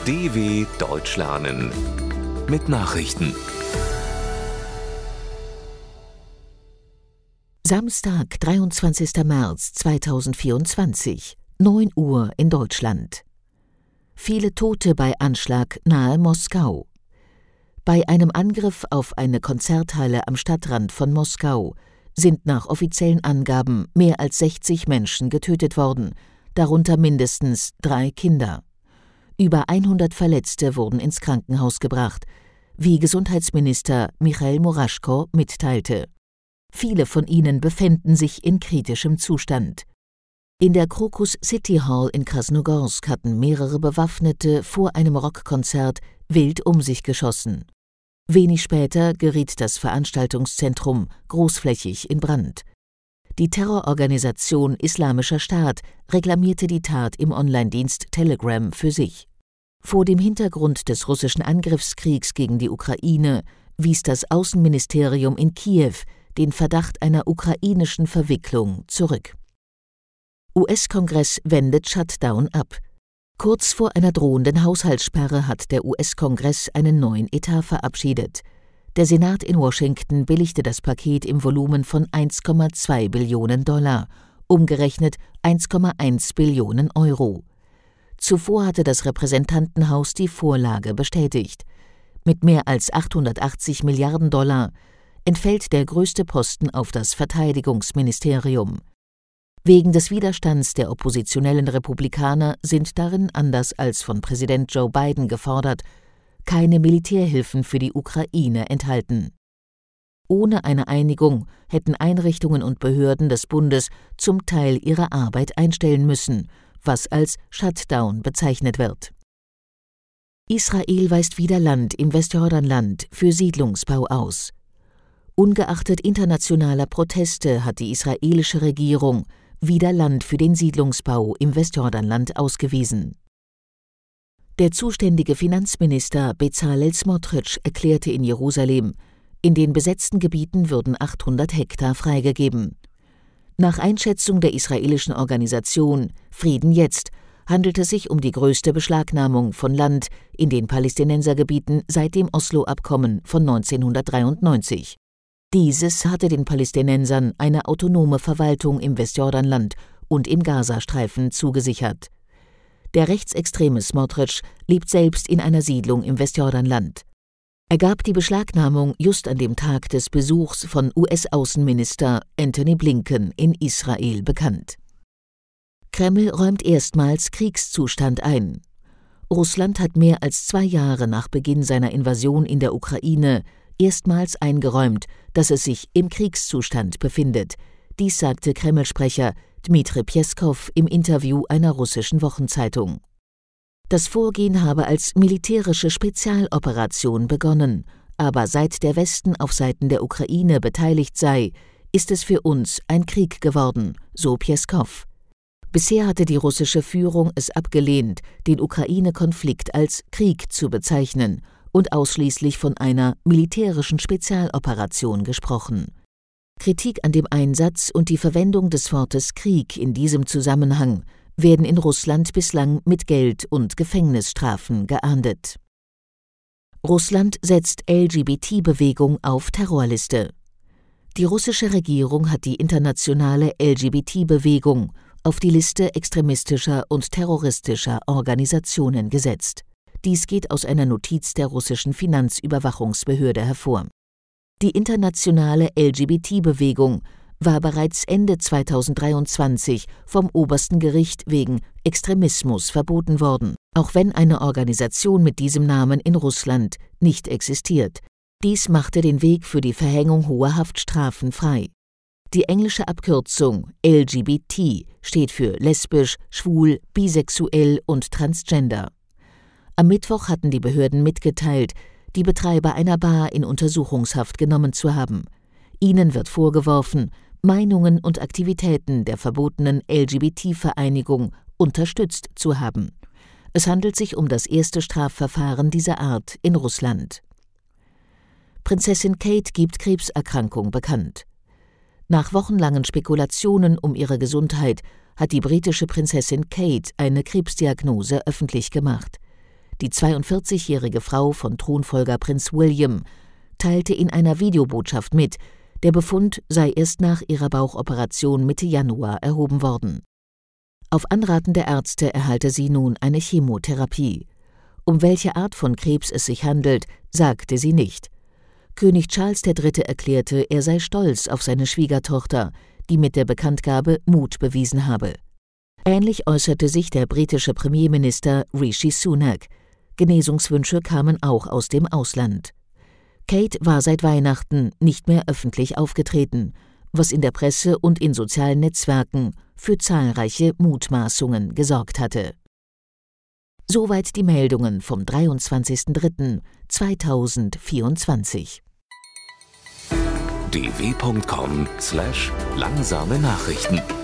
DW Deutsch lernen mit Nachrichten. Samstag, 23. März 2024, 9 Uhr in Deutschland. Viele Tote bei Anschlag nahe Moskau. Bei einem Angriff auf eine Konzerthalle am Stadtrand von Moskau sind nach offiziellen Angaben mehr als 60 Menschen getötet worden, darunter mindestens 3 Kinder. Über 100 Verletzte wurden ins Krankenhaus gebracht, wie Gesundheitsminister Michail Muraschko mitteilte. Viele von ihnen befänden sich in kritischem Zustand. In der Crocus City Hall in Krasnogorsk hatten mehrere Bewaffnete vor einem Rockkonzert wild um sich geschossen. Wenig später geriet das Veranstaltungszentrum großflächig in Brand. Die Terrororganisation Islamischer Staat reklamierte die Tat im Online-Dienst Telegram für sich. Vor dem Hintergrund des russischen Angriffskriegs gegen die Ukraine wies das Außenministerium in Kiew den Verdacht einer ukrainischen Verwicklung zurück. US-Kongress wendet Shutdown ab. Kurz vor einer drohenden Haushaltssperre hat der US-Kongress einen neuen Etat verabschiedet. Der Senat in Washington billigte das Paket im Volumen von 1,2 Billionen $, umgerechnet 1,1 Billionen Euro. Zuvor hatte das Repräsentantenhaus die Vorlage bestätigt. Mit mehr als 880 Milliarden $, entfällt der größte Posten auf das Verteidigungsministerium. Wegen des Widerstands der oppositionellen Republikaner sind darin, anders als von Präsident Joe Biden gefordert, keine Militärhilfen für die Ukraine enthalten. Ohne eine Einigung hätten Einrichtungen und Behörden des Bundes zum Teil ihre Arbeit einstellen müssen, was als Shutdown bezeichnet wird. Israel weist wieder Land im Westjordanland für Siedlungsbau aus. Ungeachtet internationaler Proteste hat die israelische Regierung wieder Land für den Siedlungsbau im Westjordanland ausgewiesen. Der zuständige Finanzminister Bezalel Smotrich erklärte in Jerusalem, in den besetzten Gebieten würden 800 Hektar freigegeben. Nach Einschätzung der israelischen Organisation Frieden jetzt handelt es sich um die größte Beschlagnahmung von Land in den Palästinensergebieten seit dem Oslo-Abkommen von 1993. Dieses hatte den Palästinensern eine autonome Verwaltung im Westjordanland und im Gazastreifen zugesichert. Der rechtsextreme Smotrich lebt selbst in einer Siedlung im Westjordanland. Er gab die Beschlagnahmung just an dem Tag des Besuchs von US-Außenminister Antony Blinken in Israel bekannt. Kreml räumt erstmals Kriegszustand ein. Russland hat mehr als 2 Jahre nach Beginn seiner Invasion in der Ukraine erstmals eingeräumt, dass es sich im Kriegszustand befindet. Dies sagte Kreml-Sprecher Dmitri Peskow im Interview einer russischen Wochenzeitung. Das Vorgehen habe als militärische Spezialoperation begonnen, aber seit der Westen auf Seiten der Ukraine beteiligt sei, ist es für uns ein Krieg geworden, so Peskow. Bisher hatte die russische Führung es abgelehnt, den Ukraine-Konflikt als Krieg zu bezeichnen und ausschließlich von einer militärischen Spezialoperation gesprochen. Kritik an dem Einsatz und die Verwendung des Wortes Krieg in diesem Zusammenhang werden in Russland bislang mit Geld- und Gefängnisstrafen geahndet. Russland setzt LGBT-Bewegung auf Terrorliste. Die russische Regierung hat die internationale LGBT-Bewegung auf die Liste extremistischer und terroristischer Organisationen gesetzt. Dies geht aus einer Notiz der russischen Finanzüberwachungsbehörde hervor. Die internationale LGBT-Bewegung war bereits Ende 2023 vom obersten Gericht wegen Extremismus verboten worden, auch wenn eine Organisation mit diesem Namen in Russland nicht existiert. Dies machte den Weg für die Verhängung hoher Haftstrafen frei. Die englische Abkürzung LGBT steht für lesbisch, schwul, bisexuell und transgender. Am Mittwoch hatten die Behörden mitgeteilt, die Betreiber einer Bar in Untersuchungshaft genommen zu haben. Ihnen wird vorgeworfen, Meinungen und Aktivitäten der verbotenen LGBT-Vereinigung unterstützt zu haben. Es handelt sich um das erste Strafverfahren dieser Art in Russland. Prinzessin Kate gibt Krebserkrankung bekannt. Nach wochenlangen Spekulationen um ihre Gesundheit hat die britische Prinzessin Kate eine Krebsdiagnose öffentlich gemacht. die 42-jährige Frau von Thronfolger Prinz William, teilte in einer Videobotschaft mit, der Befund sei erst nach ihrer Bauchoperation Mitte Januar erhoben worden. Auf Anraten der Ärzte erhalte sie nun eine Chemotherapie. Um welche Art von Krebs es sich handelt, sagte sie nicht. König Charles III. Erklärte, er sei stolz auf seine Schwiegertochter, die mit der Bekanntgabe Mut bewiesen habe. Ähnlich äußerte sich der britische Premierminister Rishi Sunak. Genesungswünsche kamen auch aus dem Ausland. Kate war seit Weihnachten nicht mehr öffentlich aufgetreten, was in der Presse und in sozialen Netzwerken für zahlreiche Mutmaßungen gesorgt hatte. Soweit die Meldungen vom 23.03.2024. dw.com/langsame Nachrichten